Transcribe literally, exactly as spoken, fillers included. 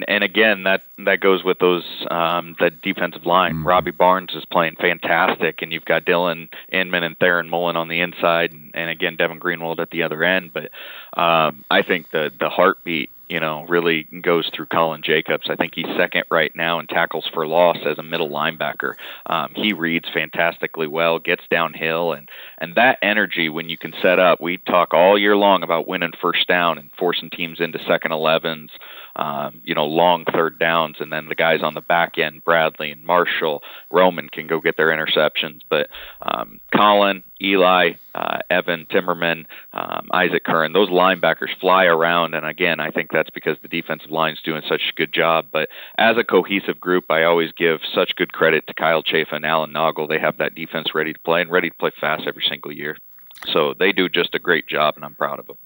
and again, that that goes with those um, the defensive line. Mm-hmm. Robbie Barnes is playing fantastic, and you've got Dylan Inman and Theron Mullen on the inside, and, and again Devin Greenwald at the other end. But um, I think the the heartbeat, you know, really goes through Colin Jacobs. I think he's second right now in tackles for loss as a middle linebacker. Um, he reads fantastically well, gets downhill, and, and that energy when you can set up. We talk all year long about winning first down and forcing teams into second elevens, um, you know, long third downs, and then the guys on the back end, Bradley and Marshall, Roman can go get their interceptions. But um, Colin, Eli, uh, Evan, Timmerman, um, Isaac Curran, those linebackers fly around, and again, I think that's because the defensive line's doing such a good job. But as a cohesive group, I always give such good credit to Kyle Chafa and Alan Noggle. They have that defense ready to play and ready to play fast every single year. So they do just a great job, and I'm proud of them.